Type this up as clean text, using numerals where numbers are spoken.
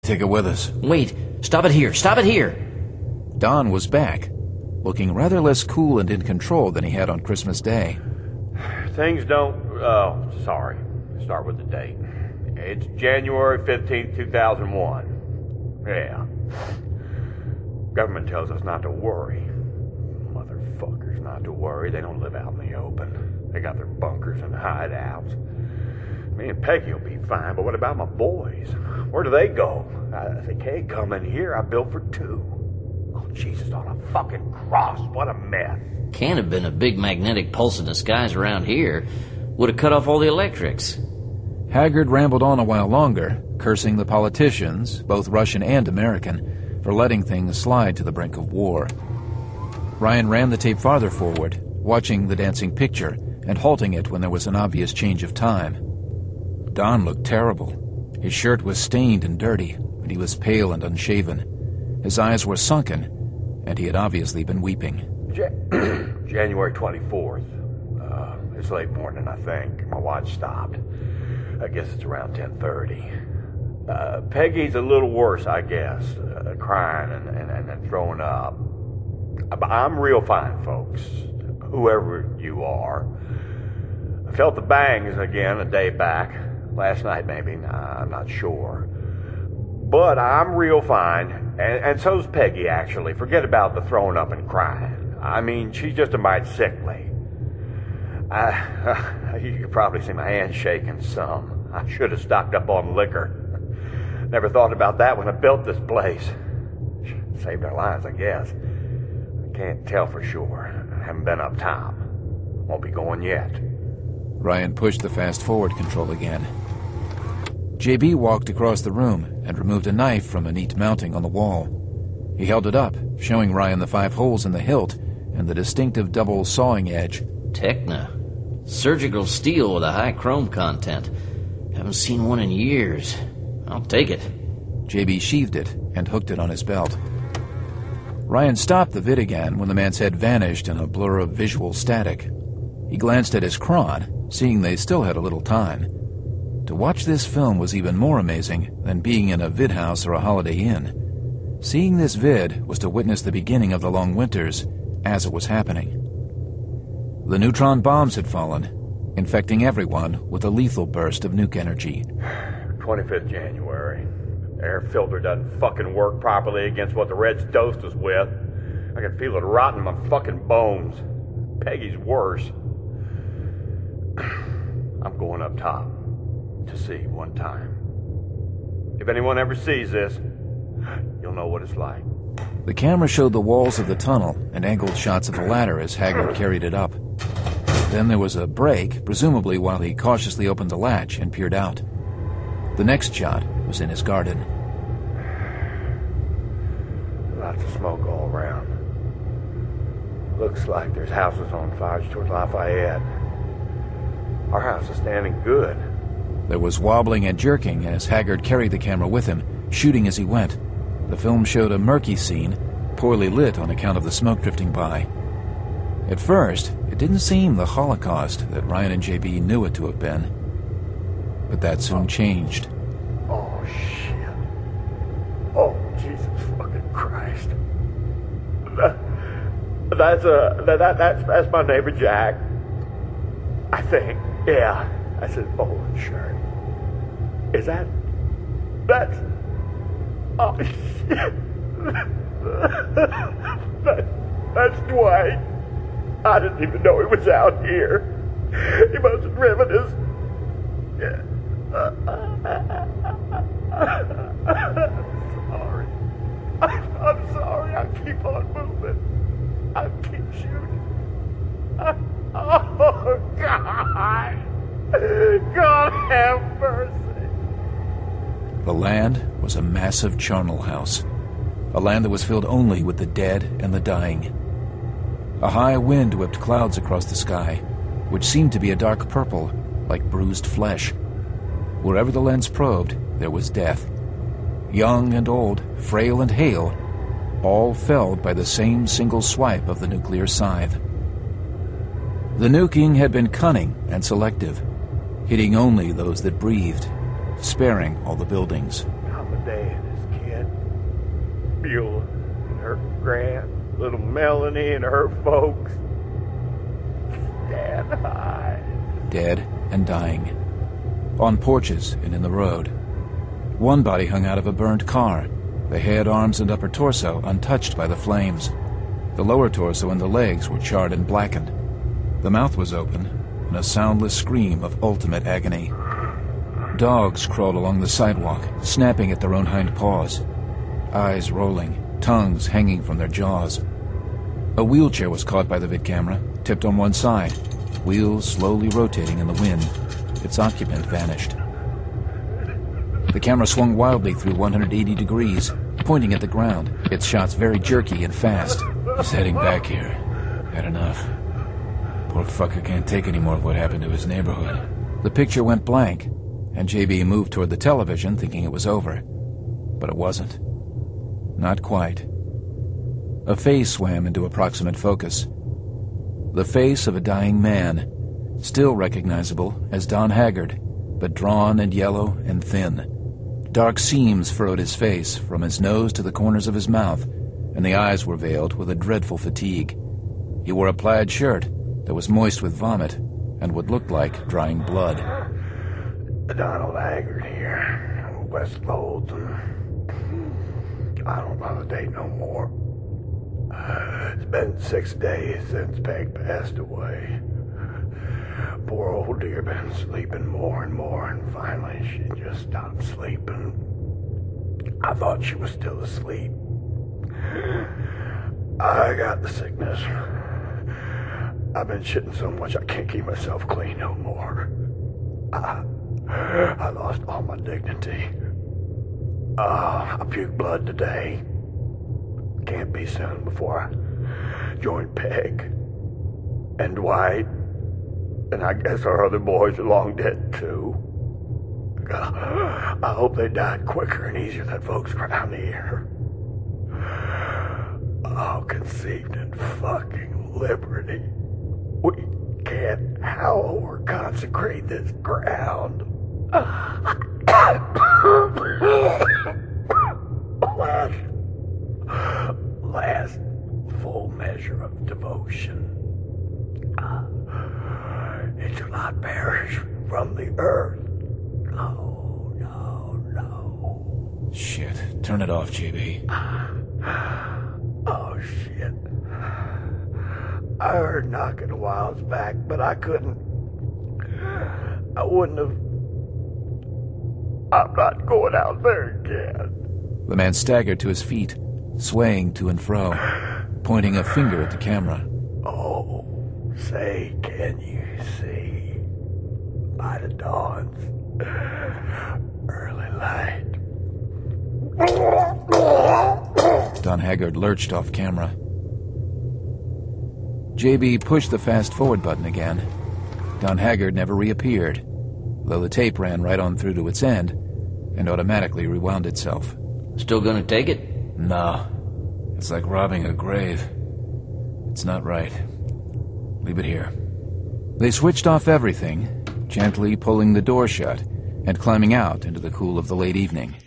Take it with us. Wait, stop it here, stop it here! Don was back, looking rather less cool and in control than he had on Christmas Day. Things don't... Oh, sorry. Start with the date. It's January 15th, 2001. Yeah. Government tells us not to worry. Motherfuckers, not to worry. They don't live out in the open. They got their bunkers and hideouts. Me and Peggy will be fine, but what about my boys? Where do they go? They can't come in here. I built for two. Oh, Jesus on a fucking cross. What a mess. Can't have been a big magnetic pulse in the skies around here. Would have cut off all the electrics. Haggard rambled on a while longer, cursing the politicians, both Russian and American, for letting things slide to the brink of war. Ryan ran the tape farther forward, watching the dancing picture and halting it when there was an obvious change of time. Don looked terrible. His shirt was stained and dirty, and he was pale and unshaven. His eyes were sunken, and he had obviously been weeping. January 24th. It's late morning, I think. My watch stopped. I guess it's around 10:30. Peggy's a little worse, I guess, crying and throwing up. I'm real fine, folks, whoever you are. I felt the bangs again a day back. Last night, maybe. Nah, I'm not sure. But I'm real fine, and so's Peggy, actually. Forget about the throwing up and crying. I mean, she's just a mite sickly. You could probably see my hands shaking some. I should have stocked up on liquor. Never thought about that when I built this place. Saved our lives, I guess. I can't tell for sure. I haven't been up top. Won't be going yet. Ryan pushed the fast-forward control again. JB walked across the room and removed a knife from a neat mounting on the wall. He held it up, showing Ryan the 5 holes in the hilt and the distinctive double sawing edge. Techna. Surgical steel with a high chrome content. Haven't seen one in years. I'll take it. JB sheathed it and hooked it on his belt. Ryan stopped the vid again when the man's head vanished in a blur of visual static. He glanced at his cron, seeing they still had a little time. To watch this film was even more amazing than being in a vid house or a Holiday Inn. Seeing this vid was to witness the beginning of the long winters as it was happening. The neutron bombs had fallen, infecting everyone with a lethal burst of nuke energy. 25th January. Air filter doesn't fucking work properly against what the Reds dosed us with. I can feel it rotting in my fucking bones. Peggy's worse. I'm going up top to see one time. If anyone ever sees this, you'll know what it's like. The camera showed the walls of the tunnel and angled shots of the ladder as Haggard carried it up. Then there was a break, presumably while he cautiously opened the latch and peered out. The next shot was in his garden. Lots of smoke all around. Looks like there's houses on fire toward Lafayette. Our house is standing good. There was wobbling and jerking as Haggard carried the camera with him, shooting as he went. The film showed a murky scene, poorly lit on account of the smoke drifting by. At first, it didn't seem the Holocaust that Ryan and JB knew it to have been. But that soon changed. Oh, shit. Oh, Jesus fucking Christ. That's my neighbor Jack. I think. Yeah. That's his bowling shirt. Is that... That's... Oh, shit. That's Dwight. I didn't even know he was out here. He must have driven his... Sorry. I'm sorry. I keep on moving. I keep shooting. Oh, God. God have mercy. The land was a massive charnel house. A land that was filled only with the dead and the dying. A high wind whipped clouds across the sky, which seemed to be a dark purple, like bruised flesh. Wherever the lens probed, there was death. Young and old, frail and hale, all felled by the same single swipe of the nuclear scythe. The nuking had been cunning and selective, hitting only those that breathed, sparing all the buildings. Amadeus. Beulah and her grand little Melanie and her folks. Stand high. Dead and dying. On porches and in the road. One body hung out of a burned car, the head, arms, and upper torso untouched by the flames. The lower torso and the legs were charred and blackened. The mouth was open, in a soundless scream of ultimate agony. Dogs crawled along the sidewalk, snapping at their own hind paws. Eyes rolling, tongues hanging from their jaws. A wheelchair was caught by the vid camera, tipped on one side, wheels slowly rotating in the wind. Its occupant vanished. The camera swung wildly through 180 degrees, pointing at the ground, its shots very jerky and fast. He's heading back here. Had enough. Poor fucker can't take any more of what happened to his neighborhood. The picture went blank, and JB moved toward the television thinking it was over. But it wasn't. Not quite. A face swam into approximate focus. The face of a dying man, still recognizable as Don Haggard, but drawn and yellow and thin. Dark seams furrowed his face from his nose to the corners of his mouth, and the eyes were veiled with a dreadful fatigue. He wore a plaid shirt that was moist with vomit and what looked like drying blood. Donald Haggard here, West Bolton. I don't know the date no more. It's been 6 days since Peg passed away. Poor old dear been sleeping more and more, and finally she just stopped sleeping. I thought she was still asleep. I got the sickness. I've been shitting so much I can't keep myself clean no more. I lost all my dignity. I puked blood today. Can't be soon before I join Peg and Dwight, and I guess our other boys are long dead too. I hope they died quicker and easier than folks around here. Oh, conceived in fucking liberty. We can't hallow or consecrate this ground. Last full measure of devotion. It shall not perish from the earth. No, no, no. Shit. Turn it off, JB. Oh, shit. I heard knocking a while back, but I couldn't. I wouldn't have. I'm not going out there again. The man staggered to his feet, swaying to and fro, pointing a finger at the camera. Oh, say, can you see by the dawn's early light? Don Haggard lurched off camera. JB pushed the fast-forward button again. Don Haggard never reappeared, though the tape ran right on through to its end and automatically rewound itself. Still gonna take it? No. It's like robbing a grave. It's not right. Leave it here. They switched off everything, gently pulling the door shut and climbing out into the cool of the late evening.